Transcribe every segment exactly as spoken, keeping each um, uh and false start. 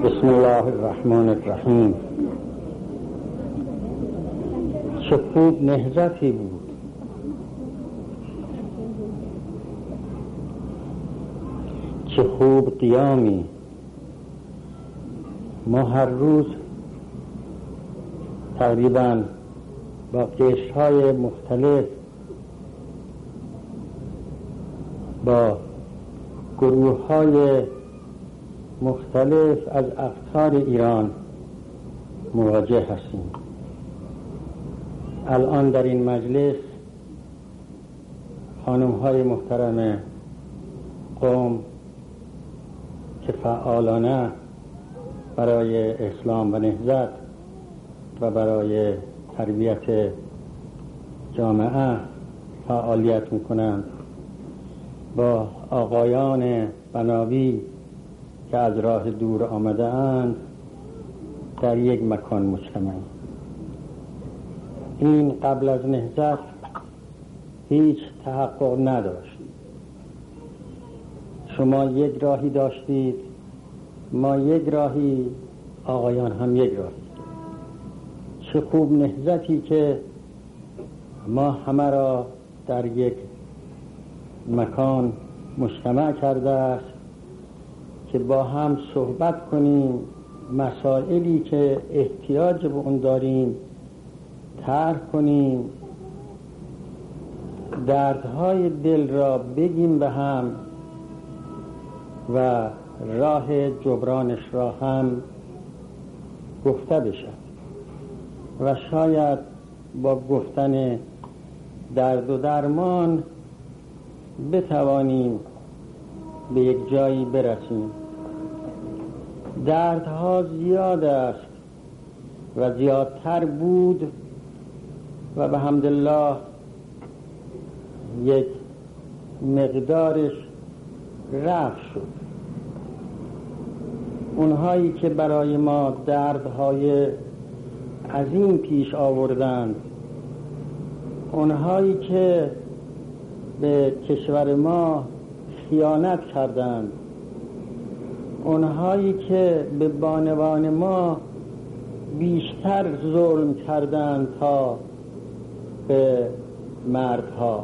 بسم الله الرحمن الرحیم. چه خوب نهضتی بود، چه خوب قیامی. ما هر روز تقریبا با قشرهای مختلف، با گروه های مختلف از اقطار ایران مواجه هستیم. الان در این مجلس خانم های محترم قوم که فعالانه برای اسلام و نهضت و برای تربیت جامعه فعالیت میکنند، با آقایان بناوی که از راه دور آمده اند در یک مکان مجتمع. این قبل از نهضت هیچ تحقق نداشت. شما یک راهی داشتید، ما یک راهی، آقایان هم یک راهی. چه خوب نهضتی که ما همه را در یک مکان مجتمع کرده است که با هم صحبت کنیم، مسائلی که احتیاج به اون داریم طرح کنیم، دردهای دل را بگیم به هم و راه جبرانش را هم گفته بشد و شاید با گفتن درد و درمان بتوانیم به یک جایی برسیم. دردها زیاد است و زیادتر بود و به حمدالله یک مقدارش رفع شد. اونهایی که برای ما دردهای عظیم پیش آوردند، اونهایی که به کشور ما خیانت کردند، اونهایی که به بانوان ما بیشتر ظلم کردند تا به مردها،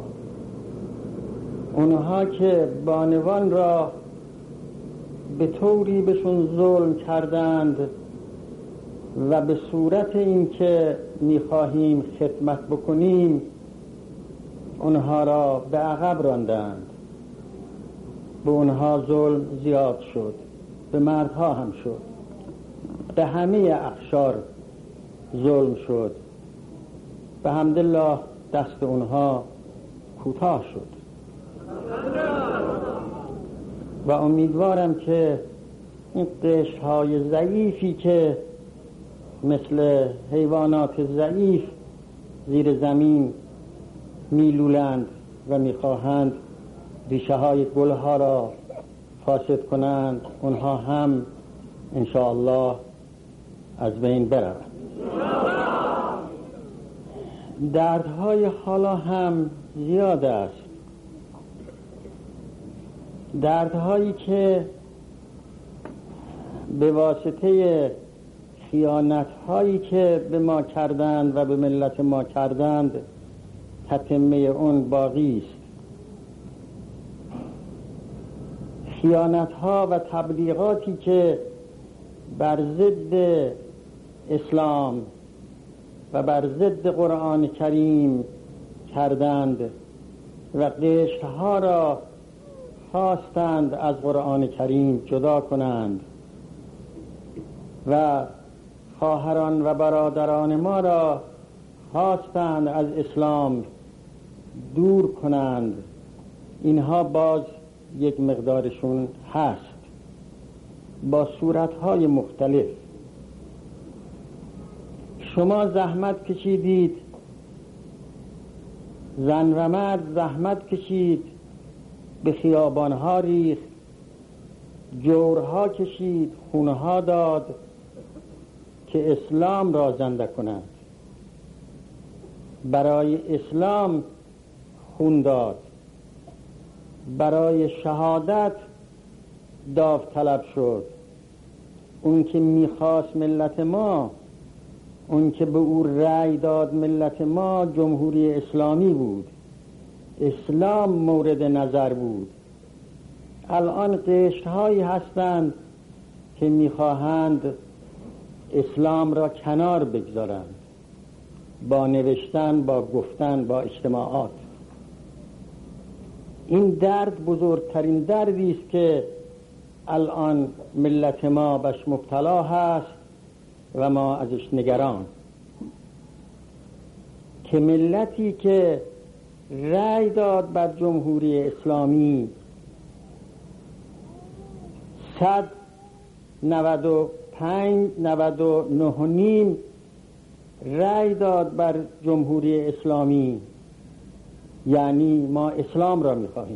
اونها که بانوان را به طوری بهشون ظلم کردند و به صورت این که میخواهیم خدمت بکنیم اونها را به عقب راندند. به اونها ظلم زیاد شد، به مردها هم شد، به همه اقشار ظلم شد. به حمدالله دست اونها کوتاه شد و امیدوارم که این قشرهای ضعیفی که مثل حیوانات ضعیف زیر زمین میلولند و میخواهند ریشه های گلها را فاسد کنند، اونها هم انشاءالله از بین بروند. دردهای حالا هم زیاد است، دردهایی که به واسطه خیانتهایی که به ما کردند و به ملت ما کردند تتمه اون باقی است. خیانتها و تبلیغاتی که بر ضد اسلام و بر ضد قرآن کریم کردند و قشرها را خواستند از قرآن کریم جدا کنند و خواهران و برادران ما را خواستند از اسلام دور کنند. اینها باز یک مقدارشون هست با صورتهای مختلف. شما زحمت کشیدید، زن و مرد زحمت کشید، به خیابانها ریخت، جورها کشید، خونها داد که اسلام را زنده کنند. برای اسلام خون داد، برای شهادت داوطلب شد، اون که میخواست ملت ما، اون که به او رأی داد ملت ما، جمهوری اسلامی بود. اسلام مورد نظر بود. الان قشرهایی هستند که میخواهند اسلام را کنار بگذارند با نوشتن، با گفتن، با اجتماعات. این درد بزرگترین دردی است که الان ملت ما بهش مبتلا هست و ما ازش نگران. که ملتی که رأی داد بر جمهوری اسلامی صد نود و پنج نود و نه و نیم رأی داد بر جمهوری اسلامی، یعنی ما اسلام را می‌خواهیم.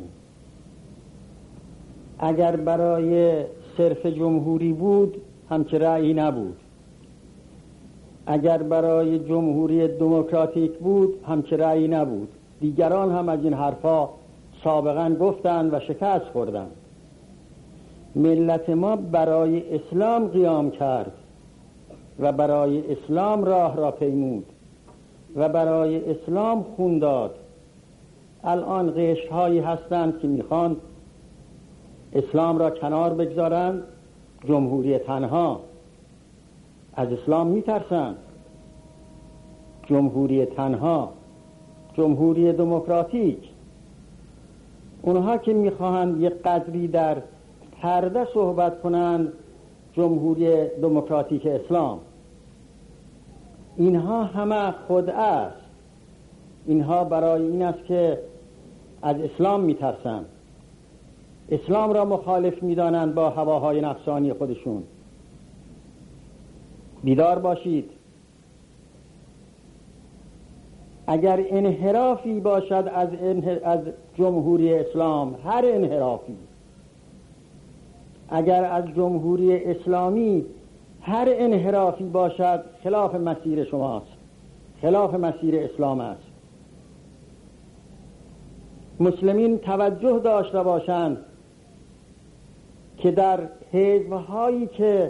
اگر برای صرف جمهوری بود همچه رأیی نبود. اگر برای جمهوری دموکراتیک بود همچه رأیی نبود. دیگران هم از این حرفا سابقا گفتند و شکست خوردند. ملت ما برای اسلام قیام کرد و برای اسلام راه را پیمود و برای اسلام خون داد. الان قشرهایی هستند که میخوان اسلام را کنار بگذارند، جمهوری تنها. از اسلام میترسند. جمهوری تنها، جمهوری دموکراتیک. اونها که میخواهند یک قدری در پرده صحبت کنند، جمهوری دموکراتیک اسلام. اینها همه خدعه است. اینها برای این است که از اسلام میترسند، اسلام را مخالف میدانند با هواهای نفسانی خودشون. بیدار باشید. اگر انحرافی باشد از, از جمهوری اسلام، هر انحرافی، اگر از جمهوری اسلامی هر انحرافی باشد، خلاف مسیر شماست، خلاف مسیر اسلام است. مسلمین توجه داشته باشند که در حزب‌هایی که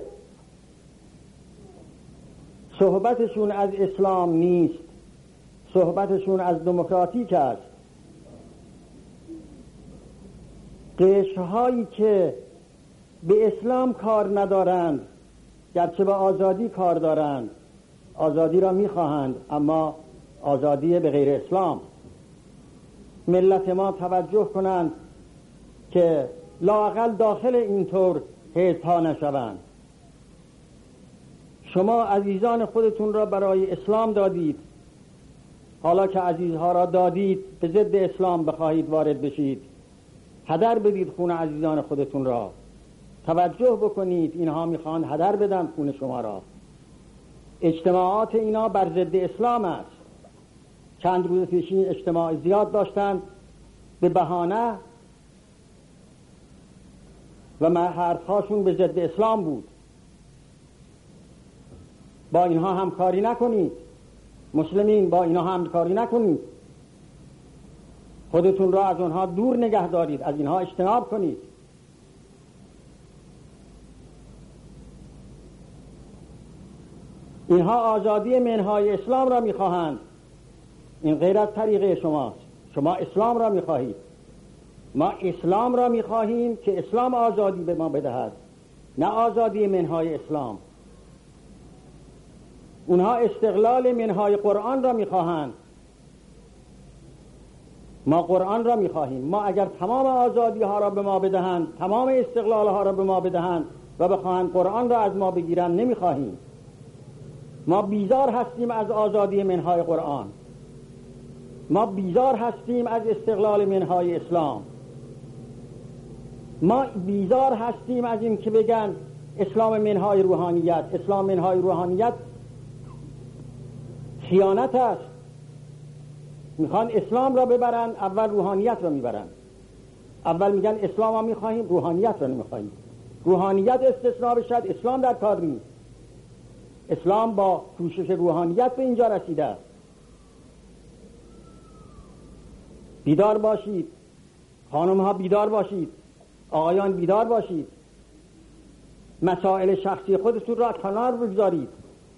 صحبتشون از اسلام نیست، صحبتشون از دموکراتیک است، قشرهایی که به اسلام کار ندارند، گرچه به آزادی کار دارند، آزادی را میخواهند، اما آزادی به غیر اسلام. ملت ما توجه کنند که لااقل داخل اینطور حزب‌ها نشوند. شما عزیزان خودتون را برای اسلام دادید، حالا که عزیزها را دادید به ضد اسلام بخواهید وارد بشید، هدر بدید خون عزیزان خودتون را. توجه بکنید، اینها میخوان هدر بدن خون شما را. اجتماعات اینا بر ضد اسلام است. چند روز پیش این اجتماع زیاد داشتند به بهانه و حرفهاشون به ضد اسلام بود. با اینها همکاری نکنید. مسلمین، با اینها همکاری نکنید. خودتون را از اونها دور نگه دارید، از اینها اجتناب کنید. اینها آزادی منهای اسلام را میخواهند. این غیر از طریقه شماست. شما اسلام را میخواهید. ما اسلام را میخواهیم که اسلام آزادی به ما بدهد، نه آزادی منهای اسلام. اونها استقلال منهای قرآن را میخواهند. ما قرآن را میخواهیم. ما اگر تمام آزادی ها را به ما بدهند، تمام استقلال ها را به ما بدهند و بخواهند قرآن را از ما بگیرند، نمیخواهیم. ما بیزار هستیم از آزادی منهای قرآن. ما بیزار هستیم از استقلال منهای اسلام. ما بیزار هستیم از این که بگن اسلام منهای روحانیت. اسلام منهای روحانیت خیانت است. میخوان اسلام را ببرن، اول روحانیت را میبرن. اول میگن اسلام را میخواهیم، روحانیت را نمیخواهیم. روحانیت استثناء بشد، اسلام در کار نیست. اسلام با کوشش روحانیت به اینجا رسیده است. بیدار باشید. خانم ها بیدار باشید. آقایان بیدار باشید. مسائل شخصی خودتون را کنار بگذارید،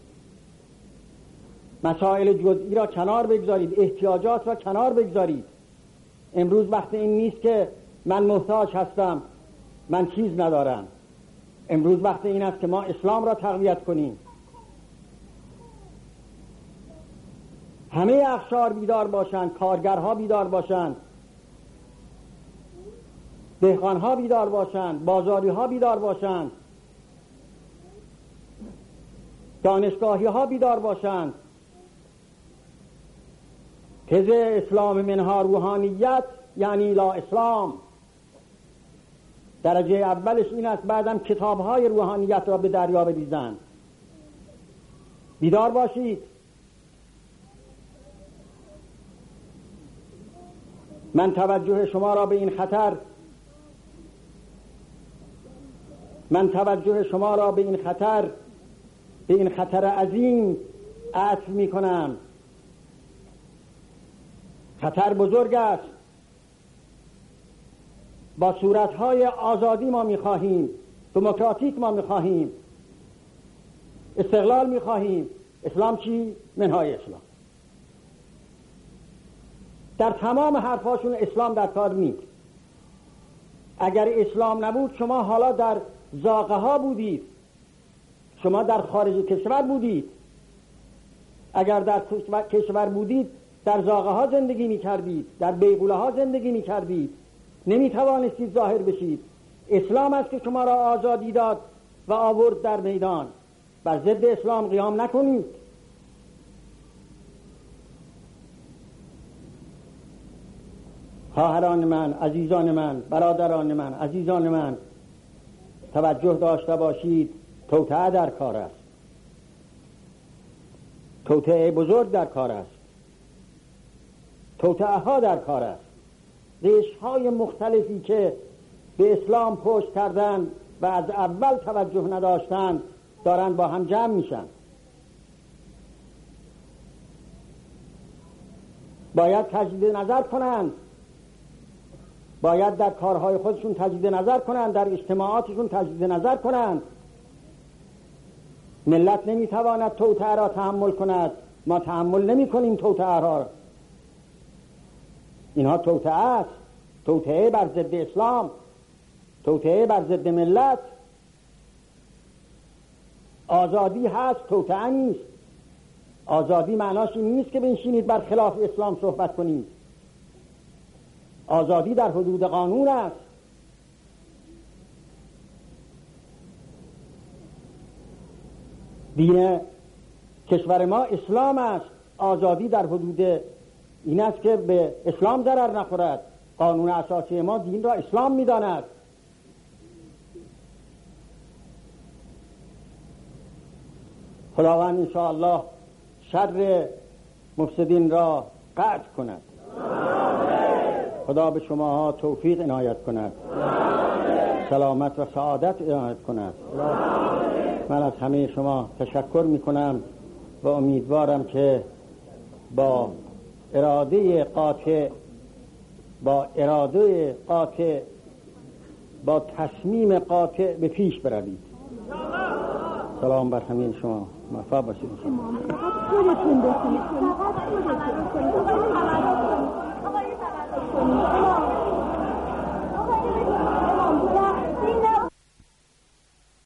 مسائل جزئی را کنار بگذارید، احتیاجات را کنار بگذارید. امروز وقت این نیست که من محتاج هستم، من چیز ندارم. امروز وقت این است که ما اسلام را تقویت کنیم. همه اقشار بیدار باشند، کارگرها بیدار باشند، دهقانها بیدار باشند، بازاریها بیدار باشند، دانشگاهی ها بیدار باشند. تز اسلام منها روحانیت یعنی لا اسلام. درجه اولش این است، بعدم کتاب‌های روحانیت را به دریا بریزند. بیدار باشید. من توجه شما را به این خطر من توجه شما را به این خطر به این خطر عظیم عطف می کنم. خطر بزرگ است. با صورتهای آزادی ما می خواهیم، دموکراتیک ما می خواهیم، استقلال می خواهیم. اسلام چی؟ منهای اسلام. در تمام حرفاشون اسلام در کار نیست. اگر اسلام نبود شما حالا در زاغه ها بودید، شما در خارج کشور بودید. اگر در کشور بودید در زاغه ها زندگی می کردید، در بیغوله ها زندگی می کردید، نمی توانستید ظاهر بشید. اسلام است که شما را آزادی داد و آورد در میدان. بر ضد اسلام قیام نکنید. خواهران من، عزیزان من، برادران من، عزیزان من، توجه داشته باشید. توطئه در کار است. توطئه بزرگ در کار است. توطئه ها در کار است. ریش‌های مختلفی که به اسلام پشت کردن و از اول توجه نداشتن دارن با هم جمع میشن. باید تجدید نظر کنند. باید در کارهای خودشون تجدید نظر کنند، در اجتماعاتشون تجدید نظر کنند. ملت نمیتواند توطئه را تحمل کند. ما تحمل نمی کنیم توطئه را. اینها توطئه است. توطئه بر ضد اسلام، توطئه بر ضد ملت. آزادی هست، توطئه نیست. آزادی معناش این نیست که بنشینید بر خلاف اسلام صحبت کنید. آزادی در حدود قانون است. دین کشور ما اسلام است. آزادی در حدود این است که به اسلام ضرر نخورد. قانون اساسی ما دین را اسلام می‌داند. خداوند انشاءالله شر مفسدین را قطع کند. خدا به شما توفیق عنایت کند. سلامت و سعادت عنایت کند. من از همه شما تشکر میکنم و امیدوارم که با اراده قاطع با اراده قاطع با تصمیم قاطع به پیش بروید. سلام بر همه شما. موفق باشید.